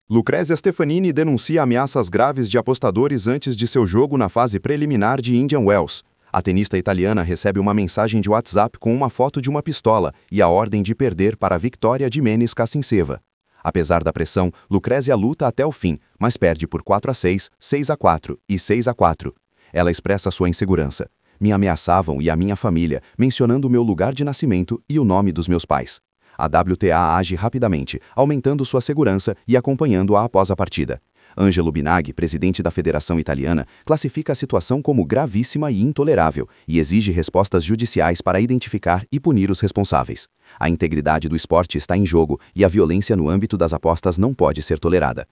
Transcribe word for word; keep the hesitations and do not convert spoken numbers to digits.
Lucrezia Stefanini denuncia ameaças graves de apostadores antes de seu jogo na fase preliminar de Indian Wells. A tenista italiana recebe uma mensagem de WhatsApp com uma foto de uma pistola e a ordem de perder para a Victoria Jimenez Kasintseva. Apesar da pressão, Lucrezia luta até o fim, mas perde por quatro a seis, seis a quatro e seis a quatro. Ela expressa sua insegurança. Me ameaçavam e a minha família, mencionando o meu lugar de nascimento e o nome dos meus pais. A W T A age rapidamente, aumentando sua segurança e acompanhando-a após a partida. Angelo Binaghi, presidente da Federação Italiana, classifica a situação como gravíssima e intolerável e exige respostas judiciais para identificar e punir os responsáveis. A integridade do esporte está em jogo e a violência no âmbito das apostas não pode ser tolerada.